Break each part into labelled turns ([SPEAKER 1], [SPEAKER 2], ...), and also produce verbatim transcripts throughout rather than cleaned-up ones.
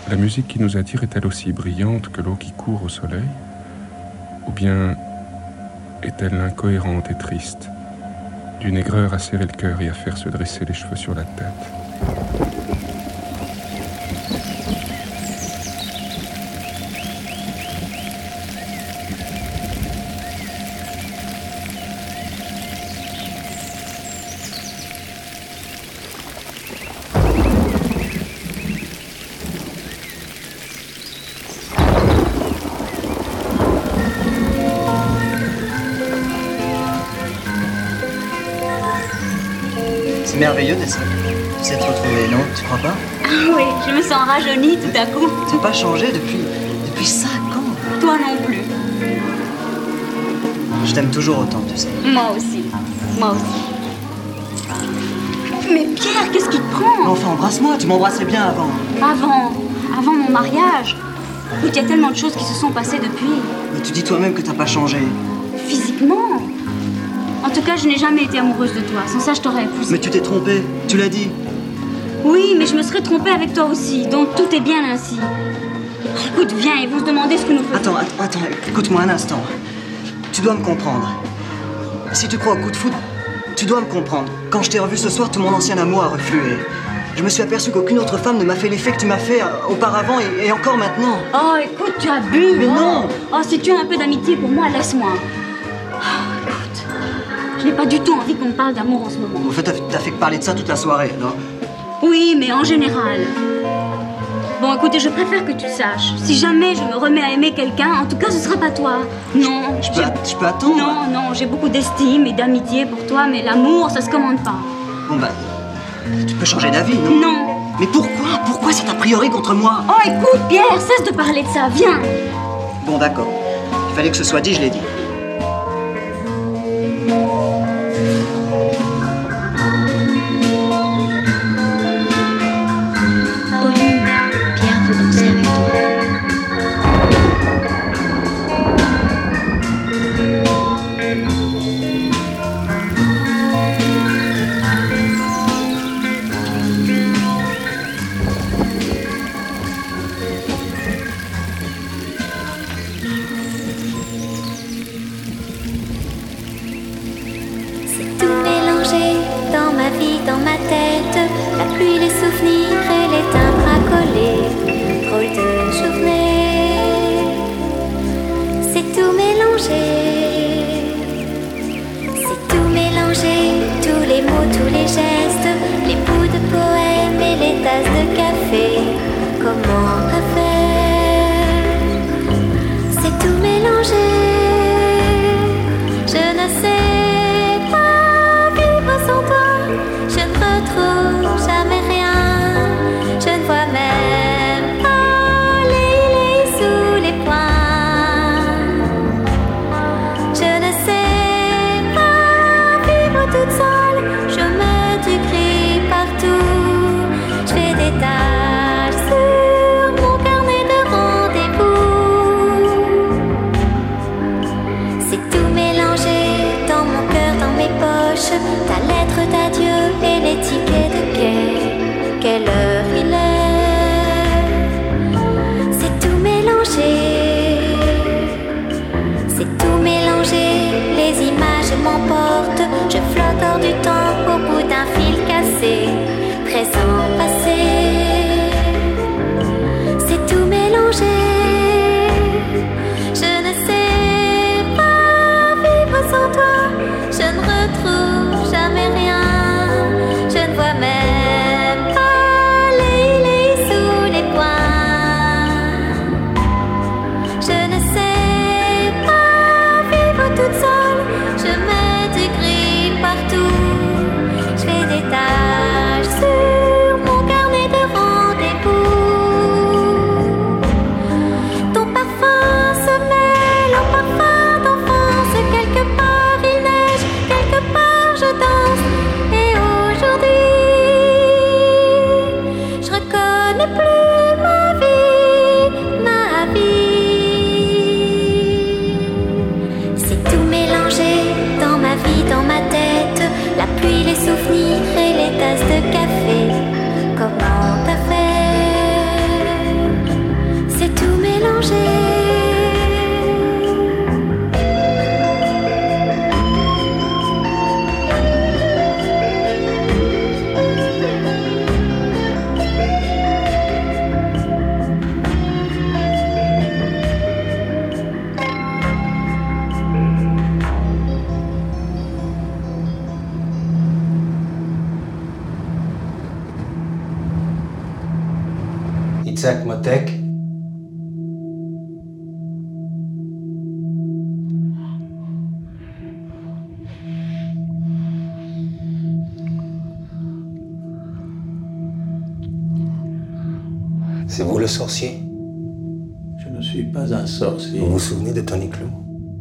[SPEAKER 1] La musique qui nous attire est-elle aussi brillante que l'eau qui court au soleil? Ou bien est-elle incohérente et triste, d'une aigreur à serrer le cœur et à faire se dresser les cheveux sur la tête?
[SPEAKER 2] C'est merveilleux d'être s'être retrouvé, non? Tu crois pas?
[SPEAKER 3] Ah oui, je me sens rajeunie tout à coup.
[SPEAKER 2] Tu n'as pas changé depuis... depuis cinq ans.
[SPEAKER 3] Toi non plus.
[SPEAKER 2] Je t'aime toujours autant, tu sais.
[SPEAKER 3] Moi aussi. Moi aussi. Mais Pierre, qu'est-ce qui te prend?
[SPEAKER 2] Mais enfin, embrasse-moi, tu m'embrassais bien avant.
[SPEAKER 3] Avant, avant mon mariage. Écoute, il y a tellement de choses qui se sont passées depuis.
[SPEAKER 2] Mais tu dis toi-même que t'as pas changé.
[SPEAKER 3] Physiquement. En tout cas, je n'ai jamais été amoureuse de toi. Sans ça, je t'aurais épousée.
[SPEAKER 2] Mais tu t'es trompée, tu l'as dit.
[SPEAKER 3] Oui, mais je me serais trompée avec toi aussi. Donc tout est bien ainsi. Écoute, viens, ils vont se demander ce que nous faisons.
[SPEAKER 2] Attends, attends, attends, écoute-moi un instant. Tu dois me comprendre. Si tu crois au coup de foudre, tu dois me comprendre. Quand je t'ai revu ce soir, tout mon ancien amour a reflué. Je me suis aperçu qu'aucune autre femme ne m'a fait l'effet que tu m'as fait auparavant et, et encore maintenant.
[SPEAKER 3] Oh, écoute, tu as bu.
[SPEAKER 2] Mais
[SPEAKER 3] oh.
[SPEAKER 2] non.
[SPEAKER 3] Oh, si tu as un peu d'amitié pour moi, laisse-moi. Oh, écoute, je n'ai pas du tout envie qu'on me parle d'amour en ce moment.
[SPEAKER 2] En fait, t'as, t'as fait que parler de ça toute la soirée, non?
[SPEAKER 3] Oui, mais en général. Bon, écoutez, je préfère que tu le saches. Si jamais je me remets à aimer quelqu'un, en tout cas, ce sera pas toi. Non.
[SPEAKER 2] Je peux, je peux attendre?
[SPEAKER 3] Non, non, j'ai beaucoup d'estime et d'amitié pour toi, mais l'amour, ça se commande pas.
[SPEAKER 2] Bon, bah, tu peux changer d'avis, non?
[SPEAKER 3] Non.
[SPEAKER 2] Mais pourquoi? Pourquoi cet a priori contre moi?
[SPEAKER 3] Oh, écoute, Pierre, cesse de parler de ça, viens.
[SPEAKER 2] Bon, d'accord. Il fallait que ce soit dit, je l'ai dit.
[SPEAKER 4] Pauline, Pierre veut danser avec toi.
[SPEAKER 5] Itzhak Motek. C'est vous le sorcier?
[SPEAKER 6] Je ne suis pas un sorcier.
[SPEAKER 5] Vous vous souvenez de Tony Clou?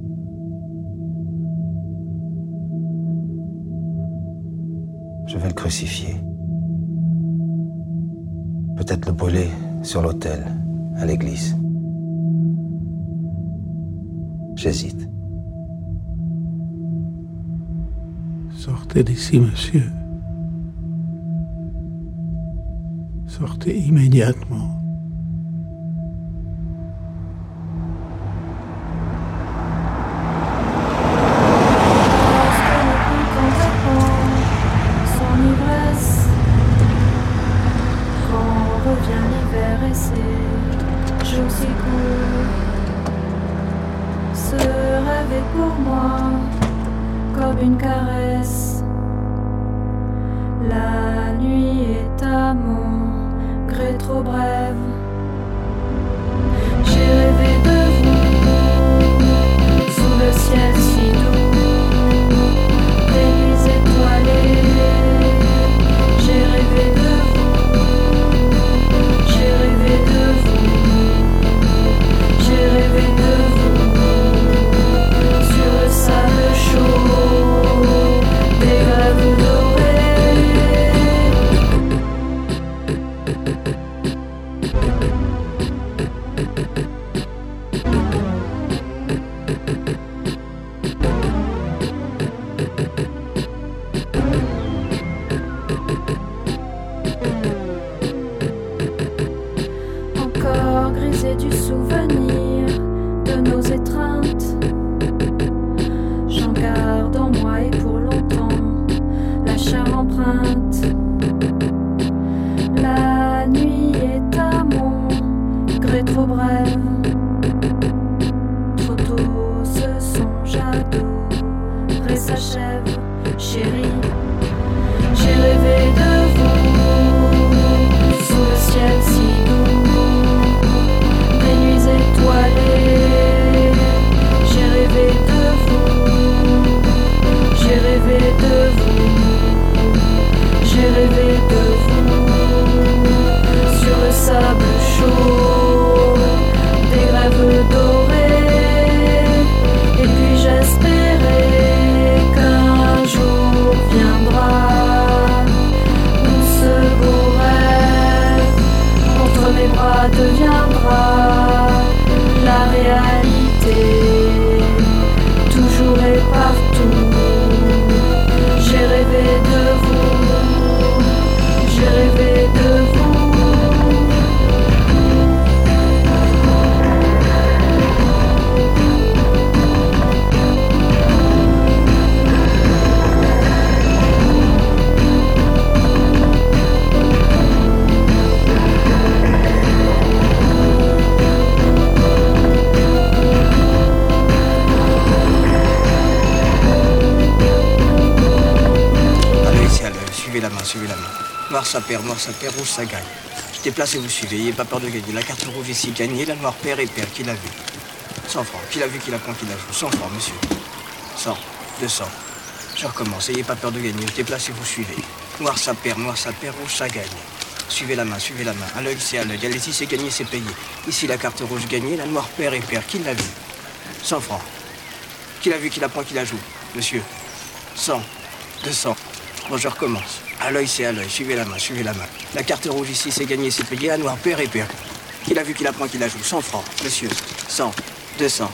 [SPEAKER 5] Je vais le crucifier. Peut-être le brûler sur l'autel, à l'église. J'hésite.
[SPEAKER 6] Sortez d'ici, monsieur. Sortez immédiatement.
[SPEAKER 2] Ça perd, noir ça perd, rouge ça gagne. Je déplace et vous suivez, n'ayez pas peur de gagner. La carte rouge ici gagnée, la noire perd et perd, qui l'a vu? cent francs, qui l'a vu, qui l'a prend, qui l'a joue? cent francs, monsieur. cent, deux cents. Je recommence, n'ayez pas peur de gagner, je déplace et vous suivez. Noir ça perd, noir ça perd, rouge ça gagne. Suivez la main, suivez la main. À l'œil c'est à l'œil, allez, ici c'est gagné, c'est payé. Ici la carte rouge gagnée, la noire perd et perd, qui l'a vu? cent francs. Qui l'a vu, qui la prend, qui la joue? Monsieur. cent, deux cents. Bon, je recommence. À l'œil, c'est à l'œil. Suivez la main, suivez la main. La carte rouge ici, c'est gagné, c'est payé. La noire, perd et perd. Qui l'a vu, qui la prend, qui la joue? cent francs, monsieur. cent, deux cents.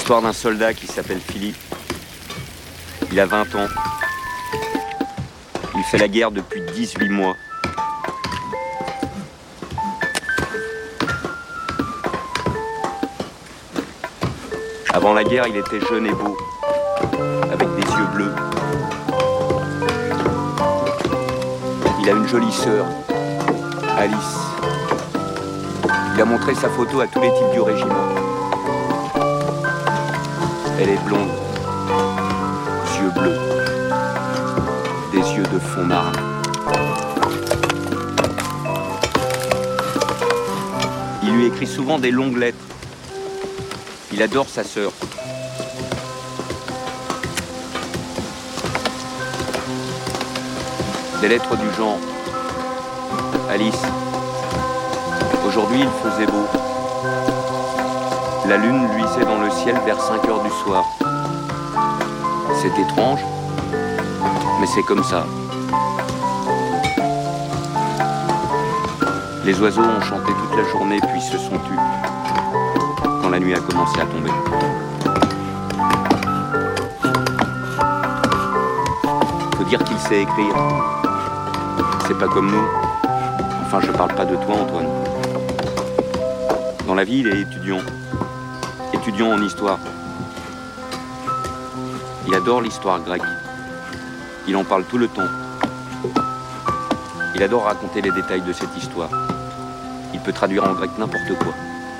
[SPEAKER 7] L'histoire d'un soldat qui s'appelle Philippe. Il a vingt ans. Il fait la guerre depuis dix-huit mois. Avant la guerre, il était jeune et beau, avec des yeux bleus. Il a une jolie sœur, Alice. Il a montré sa photo à tous les types du régiment. Elle est blonde, yeux bleus, des yeux de fond marin. Il lui écrit souvent des longues lettres. Il adore sa sœur. Des lettres du genre: Alice, aujourd'hui il faisait beau. La lune luisait dans le ciel vers cinq heures du soir. C'est étrange, mais c'est comme ça. Les oiseaux ont chanté toute la journée puis se sont tus quand la nuit a commencé à tomber. Faut dire qu'il sait écrire. C'est pas comme nous. Enfin, je parle pas de toi, Antoine. Dans la vie, il est étudiant. Étudiant en histoire. Il adore l'histoire grecque. Il en parle tout le temps. Il adore raconter les détails de cette histoire. Il peut traduire en grec n'importe quoi.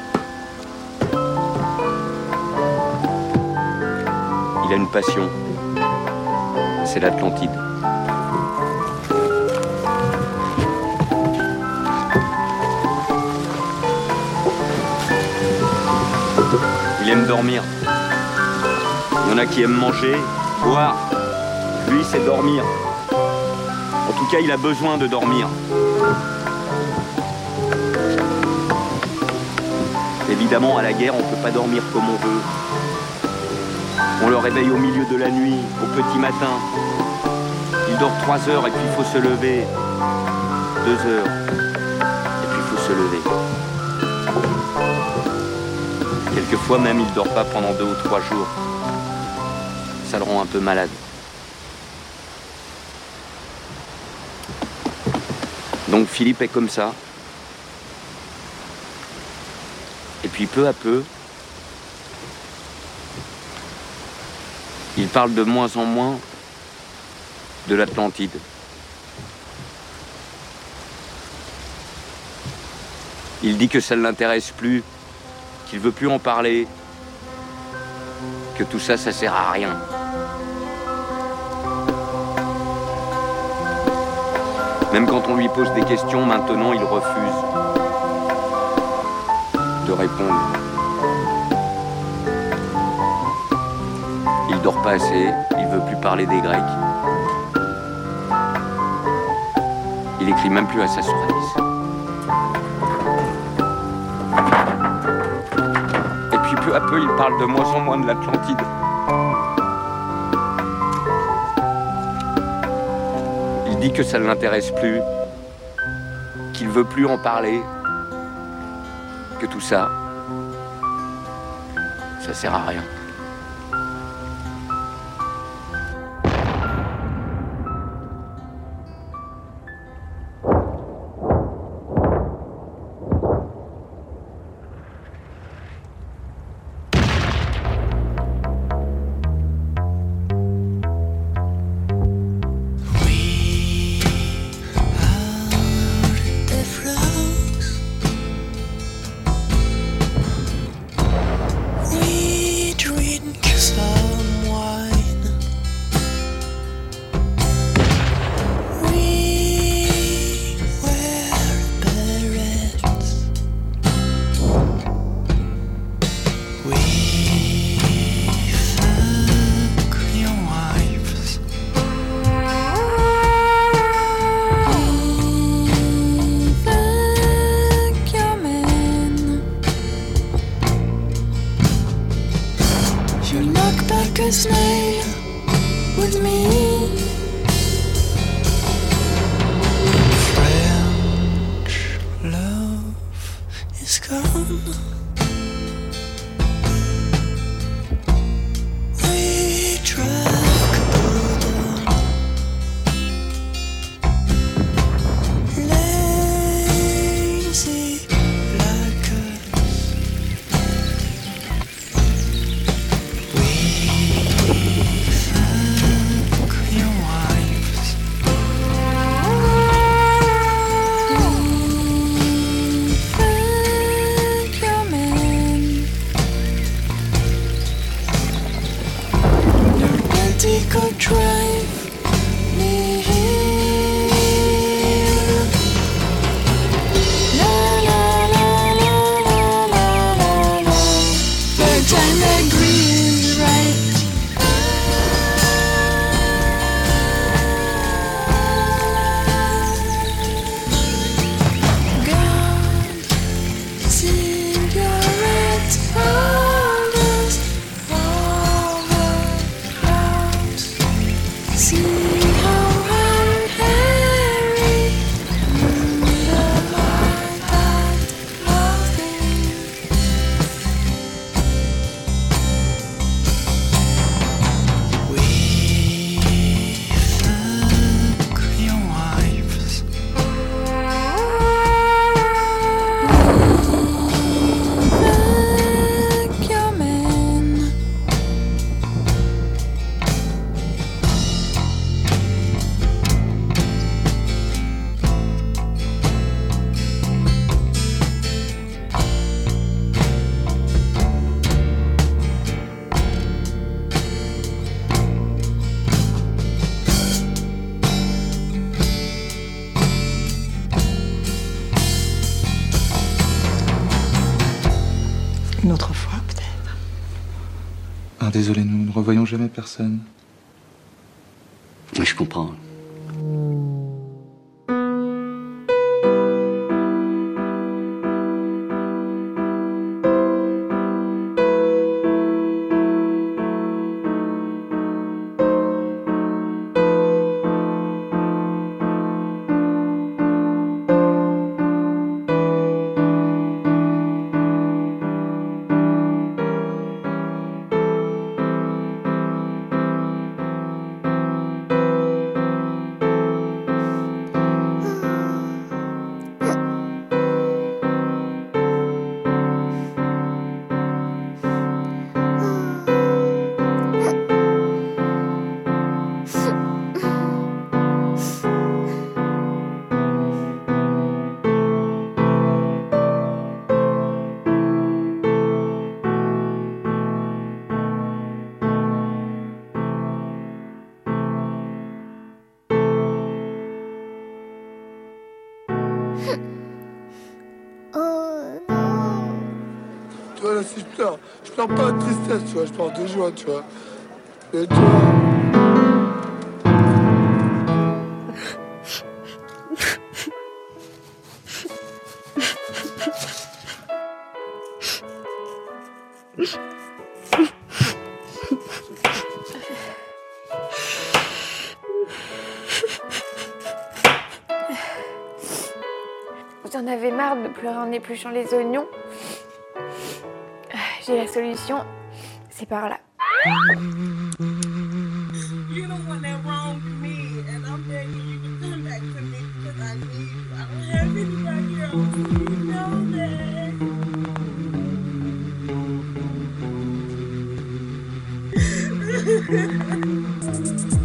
[SPEAKER 7] Il a une passion. C'est l'Atlantide. Il aime dormir. Il y en a qui aiment manger, boire. Lui, c'est dormir. En tout cas, il a besoin de dormir. Évidemment, à la guerre, on ne peut pas dormir comme on veut. On le réveille au milieu de la nuit, au petit matin. Il dort trois heures et puis il faut se lever. Deux heures. Et puis il faut se lever. Quelquefois même, il ne dort pas pendant deux ou trois jours. Ça le rend un peu malade. Donc Philippe est comme ça. Et puis peu à peu, il parle de moins en moins de l'Atlantide. Il dit que ça ne l'intéresse plus, qu'il ne veut plus en parler, que tout ça, ça sert à rien. Même quand on lui pose des questions, maintenant, il refuse de répondre. Il dort pas assez, il veut plus parler des Grecs. Il écrit même plus à sa sœur Alice. Et puis peu à peu, il parle de moins en moins de l'Atlantide. Il dit que ça ne l'intéresse plus, qu'il veut plus en parler, que tout ça, ça sert à rien.
[SPEAKER 8] Mère, désolé, nous ne revoyons jamais personne.
[SPEAKER 9] Oui, je comprends.
[SPEAKER 10] Tu vois, là, si je pleure, je pleure pas de tristesse, tu vois, je pleure de joie, tu vois. Et tu vois...
[SPEAKER 11] Vous en avez marre de pleurer en épluchant les oignons? J'ai la solution, c'est par là.
[SPEAKER 12] You don't want that wrong for me, and I'm begging you to come back to me because I need you. I don't have anybody else. You know that.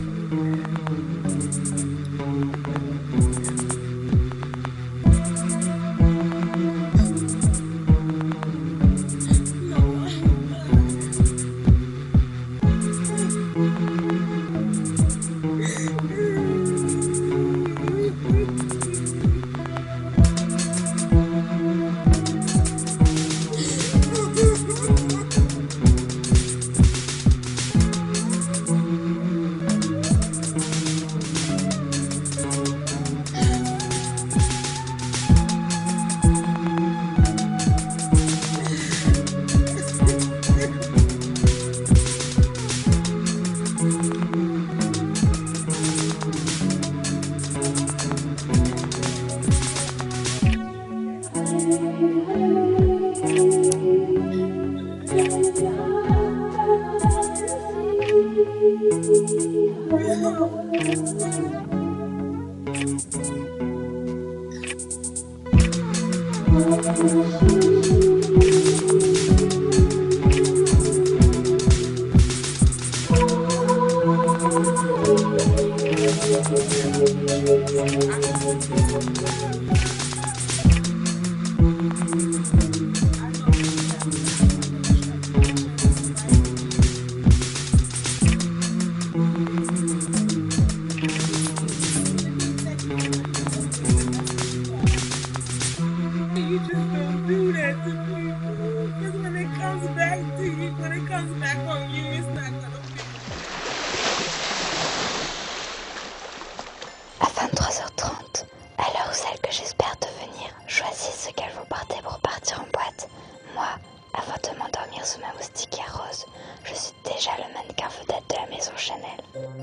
[SPEAKER 4] À vingt-trois heures trente, à l'heure où celle que j'espère devenir choisit ce qu'elle vous porter pour partir en boîte, moi, avant de m'endormir sous ma moustiquaire rose, je suis déjà le mannequin vedette de la maison Chanel.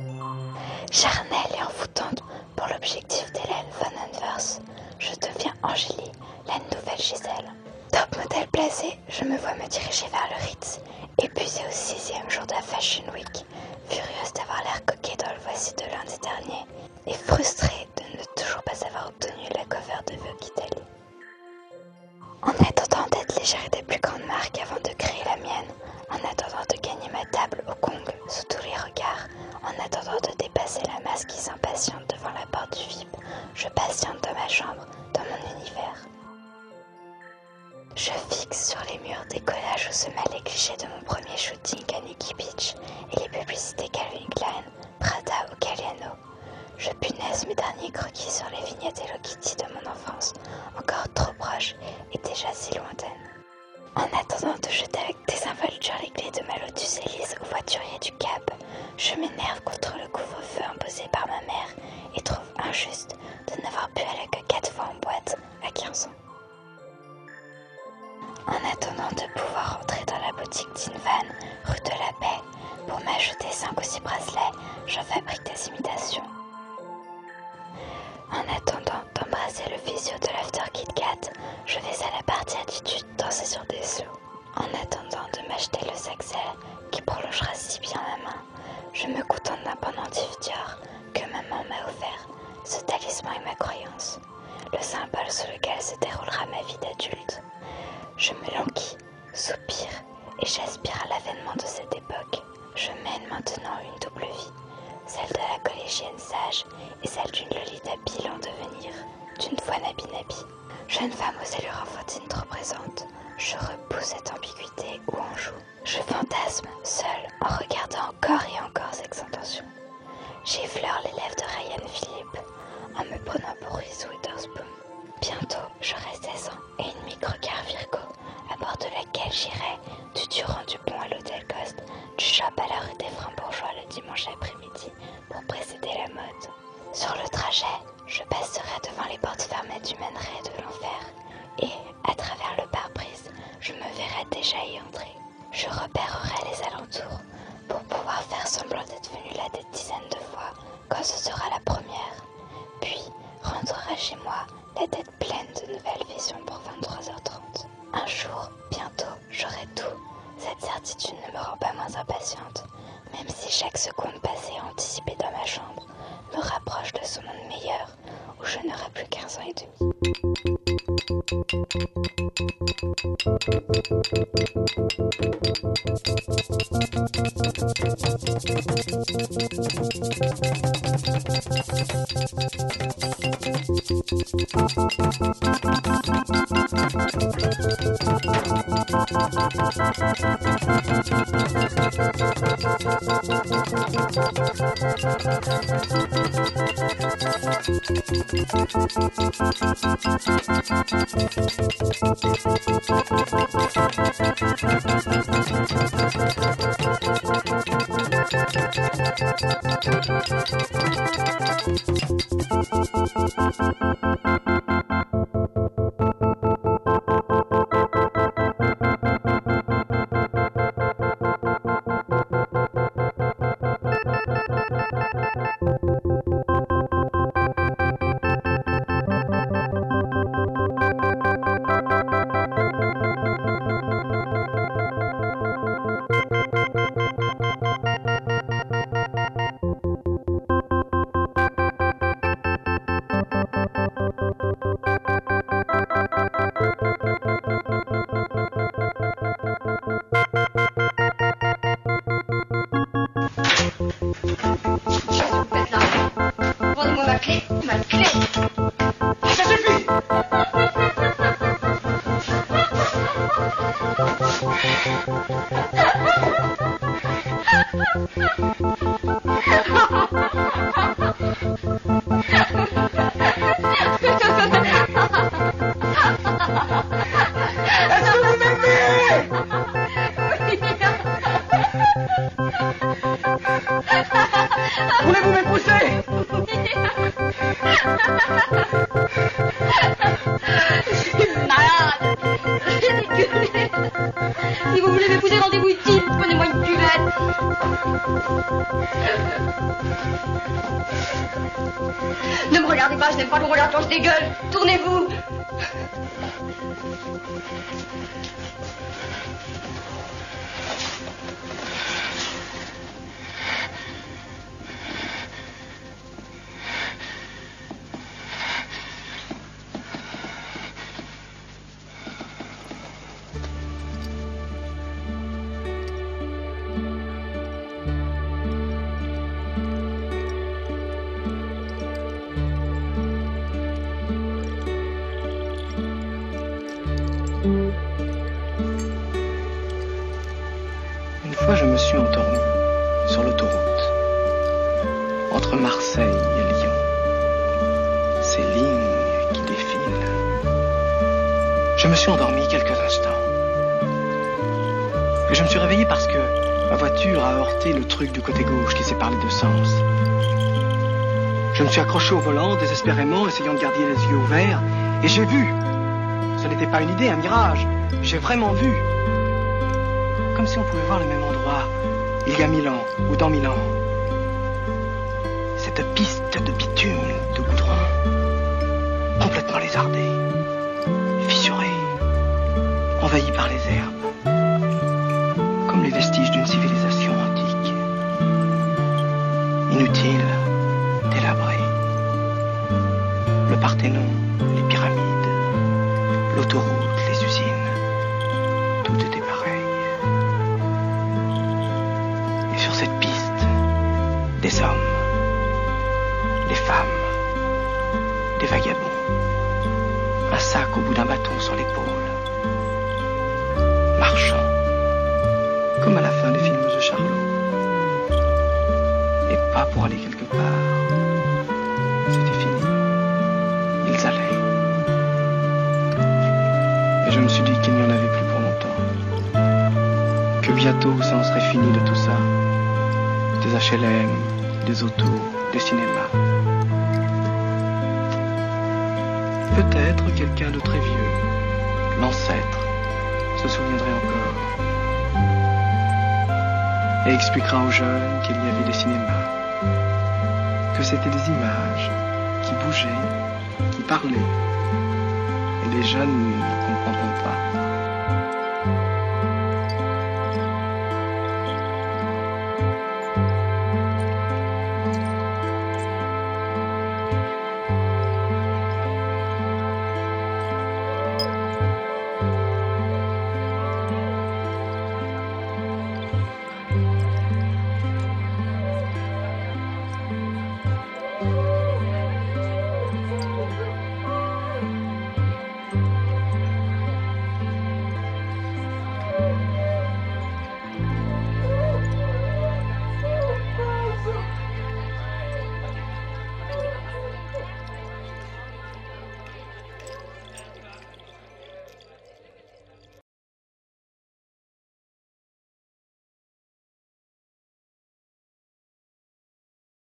[SPEAKER 4] Charnelle et envoûtante pour l'objectif d'Hélène Von Anvers, je deviens Angélie, la nouvelle Gisèle. Top modèle blasé, je me vois me diriger vers le Ritz, épuisée au sixième jour de la Fashion Week, furieuse d'avoir l'air coquet dans le voici de lundi dernier, et frustrée de ne toujours pas avoir obtenu la cover de Vogue Italie. En attendant d'être légère des plus grandes marques avant de créer la mienne, en attendant de gagner ma table au Kong sous tous les regards, en attendant de dépasser la masse qui s'impatiente devant la porte du V I P, je patiente dans ma chambre, dans mon univers. Je fixe sur les murs des collages où se mêlent les clichés de mon premier shooting à Nikki Beach et les publicités Calvin Klein, Prada ou Galliano. Je punaise mes derniers croquis sur les vignettes Hello Kitty de mon enfance, encore trop proches et déjà si lointaines. En attendant de jeter avec désinvolture les clés de ma Lotus Elise au voiturier du Cap, je m'énerve contre le couvre-feu imposé par ma mère et trouve injuste de n'avoir pu aller que quatre fois en boîte à quinze ans. En attendant de pouvoir entrer dans la boutique d'Invan, rue de la Paix, pour m'ajouter cinq ou six bracelets, je fabrique des imitations. En attendant d'embrasser le physio de l'After Kit Kat, je vais à la partie attitude danser sur des slows. En attendant de m'acheter le Saxel qui prolongera si bien ma main, je me contente d'un pendentif Dior que maman m'a offert. Ce talisman est ma croyance, le symbole sous lequel se déroulera ma vie d'adulte. Je me languis, soupire et j'aspire à l'avènement de cette époque. Je mène maintenant une double vie, celle de la collégienne sage et celle d'une Lolita Bill en devenir, d'une fois Nabi Nabi. Jeune femme aux allures enfantines trop présentes, je repousse cette ambiguïté où on joue. Je fantasme, seule, en regardant encore et encore Sex Intention. J'effleure les lèvres de Ryan Philippe en me prenant pour Reese Witherspoon. Bientôt, j'aurai seize ans et une micro-car Virgo, à bord de laquelle j'irai du Durand du Pont à l'Hôtel Coste, du shop à la rue des Francs-Bourgeois le dimanche après-midi pour précéder la mode. Sur le trajet, je passerai devant les portes fermées du Manerai de l'enfer et, à travers le pare-brise, je me verrai déjà y entrer. Je repérerai les alentours pour pouvoir faire semblant d'être venu là des dizaines de fois quand ce sera la première. Puis, rentrerai chez moi la tête pleine de nouvelles visions pour vingt-trois heures trente. Un jour, bientôt, j'aurai tout. Cette certitude ne me rend pas moins impatiente, même si chaque seconde passée anticipée dans ma chambre me rapproche de ce monde meilleur où je n'aurai plus quinze ans et demi.
[SPEAKER 13] Voulez-vous m'épouser? Je suis malade. Ridicule. Si vous voulez m'épouser, rendez-vous ici. Prenez-moi une cuvette. Ne me regardez pas, je n'aime pas qu'on regarde quand je dégueule. Tournez-vous.
[SPEAKER 14] Une fois, je me suis endormi sur l'autoroute, entre Marseille et Lyon. Ces lignes qui défilent. Je me suis endormi quelques instants. Et je me suis réveillé parce que ma voiture a heurté le truc du côté gauche qui sépare les deux sens. Je me suis accroché au volant désespérément, essayant de garder les yeux ouverts, et j'ai vu. Ce n'était pas une idée, un mirage. J'ai vraiment vu. Comme si on pouvait voir le même endroit, il y a mille ans, ou dans mille ans. Cette piste de bitume, de goudron, complètement lézardée, fissurée, envahie par les herbes, comme les vestiges d'une civilisation antique. Inutile, délabrée. Le Parthénon, les pyramides, l'autoroute, les usines, tout était pareil. Et sur cette piste, des hommes, des femmes, des vagabonds, un sac au bout d'un bâton sur l'épaule, marchant, comme à la fin des films de Charlot, et pas pour aller quelque part. C'était fini. Ils allaient. Et je me suis dit qu'il n'y en avait plus pour longtemps. Que bientôt ça en serait fini de tout ça. Des H L M, des autos, des cinémas. Peut-être quelqu'un de très vieux, l'ancêtre, se souviendrait encore. Et expliquera aux jeunes qu'il y avait des cinémas. Que c'était des images qui bougeaient, qui parlaient. Et les jeunes ne comprendront pas.